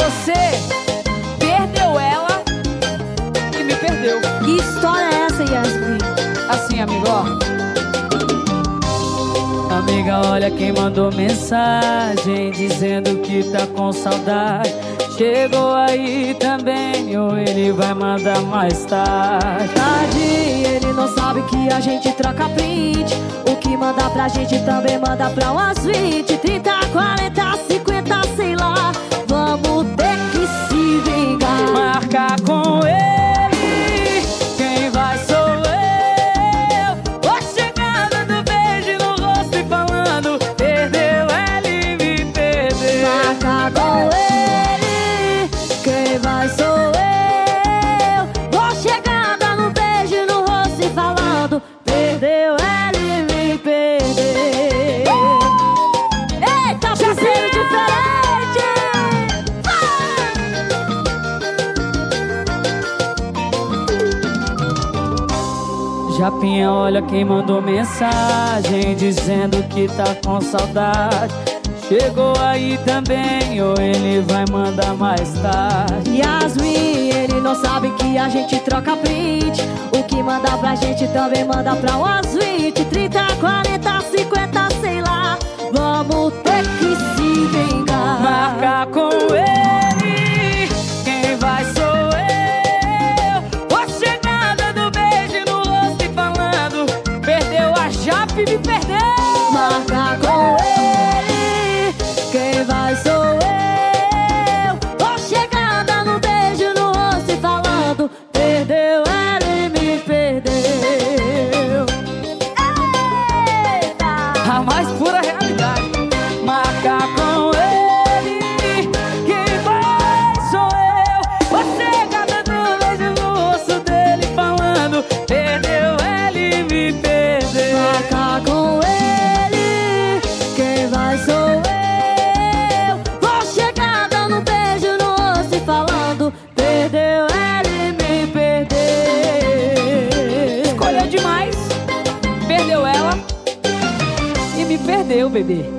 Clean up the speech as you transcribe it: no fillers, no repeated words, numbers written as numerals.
Você perdeu ela e me perdeu. Que história é essa, Yasmin? Assim, amigo, ó. Amiga, olha quem mandou mensagem dizendo que tá com saudade. Chegou aí também ou ele vai mandar mais tarde? Ele não sabe que a gente troca print. O que manda pra gente também manda pra umas 20, 30, 40, 50, sei lá. Vamos ter que se vingar. Marcar com ele, quem vai sou eu. Vou chegar dando beijo no rosto e falando: perdeu ela e me perdeu. Marcar com ele, quem vai sou eu. Vou chegar dando beijo no rosto e falando: perdeu ela e me perdeu. Eita, parceiro diferente! Japinha, olha quem mandou mensagem dizendo que tá com saudade. Chegou aí também ou ele vai mandar mais tarde? Yasmin, ele não sabe que a gente troca print. O que manda pra gente também manda pra umas 20, 30, 40, 50, sei lá. Vamos ter que se vingar. Marcar com ele, quem vai sou eu. Vou chegar dando beijo no rosto e falando: perdeu a Jape e me perdeu. Marcar com ele, quem vai sou eu. Vou chegar dando beijo no rosto e falando: perdeu ela e me perdeu. Eita! A mais pura realidade. Marcar com ele, quem vai sou eu. Vou chegar dando beijo no rosto dele falando: perdeu ela e me perdeu. Marcar com ele, quem vai sou eu. Vou chegar dando beijo no rosto e falando: perdeu ela e me perdeu. Escolheu demais, perdeu ela e me perdeu, bebê.